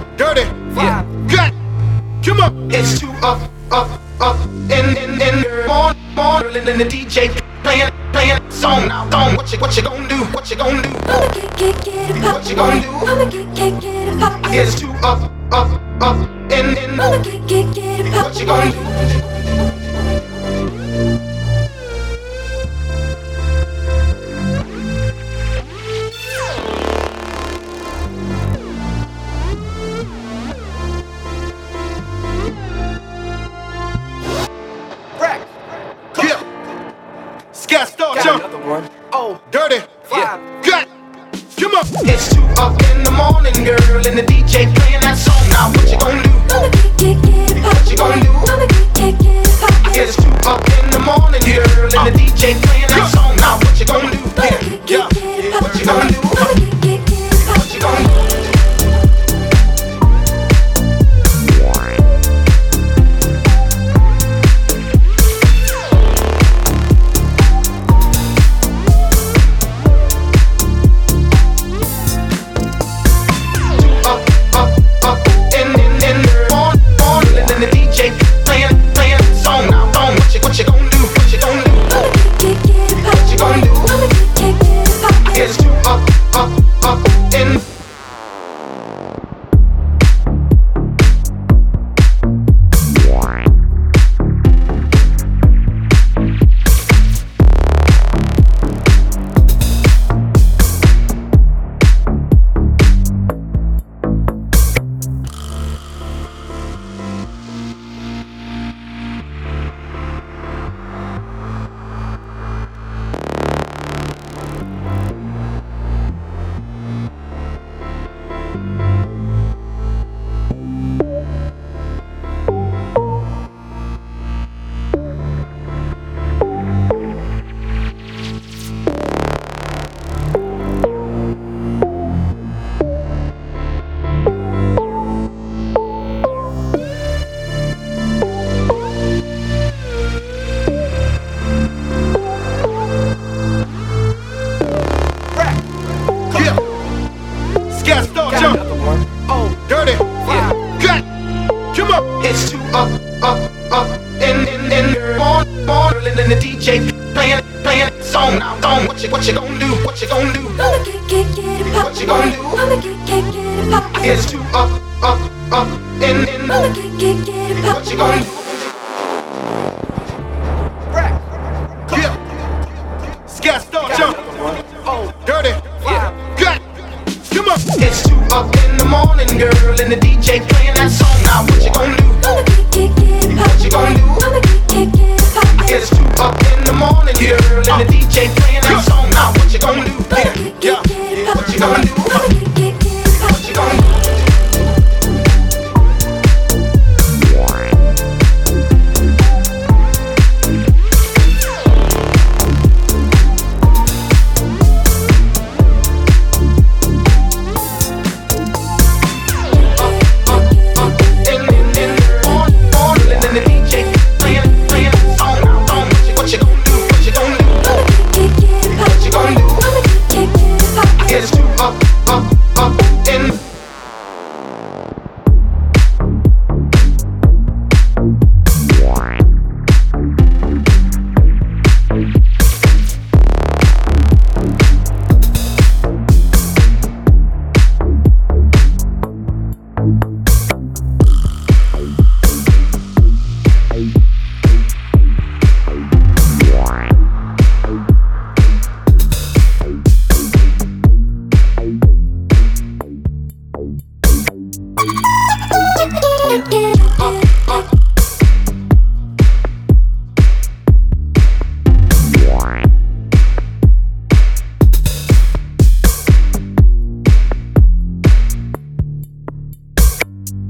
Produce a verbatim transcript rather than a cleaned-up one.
dirty, yeah, gut. Come on, it's two up, up, up, in, in, in the morning, morning, and the D J playing, playing song. Now, song. What you, what you gonna do? What you gonna do? I'ma get, get, get it poppin'. What you gonna do? I'ma get, get, get it poppin'. It's two up, up, up, in, in. I'ma get, get, get it poppin'. What you gonna do? Another one. Oh, dirty, yeah, gut. Come on. It's two up in the morning, girl, and the D J playing that song. Now what you gonna do? I'ma get, get, get it poppin'. What you gonna do? I'ma get, get, get it poppin'. It's two up in the morning, girl, and the D J playing that song. Now what you gonna do? I'ma get, get, get it poppin'. What you gonna do? I'ma get, get, get it poppin'. What you gonna do? What you gonna do? What you gonna do? I'ma get, get, get it poppin'. What you gonna do? I'ma get, get, get it poppin'. It's two up, up, up, in. Another one. Oh, dirty, yeah, gut. Come on. It's two up, up, up, in, in, in the morning, morning, and the D J playing, playing song. Now, song. What you, what you gonna do? What you gonna do? I'ma get, get, get it poppin'. What you gonna do? I'ma get, get, get it poppin'. It's two up, up, up, in, in. I'ma get, get, get it poppin'. What you gonna do? Yeah. Scat star jump. another one. Oh, dirty, Yeah, gut. Come on. It's two up in the morning, girl, and the D J playing.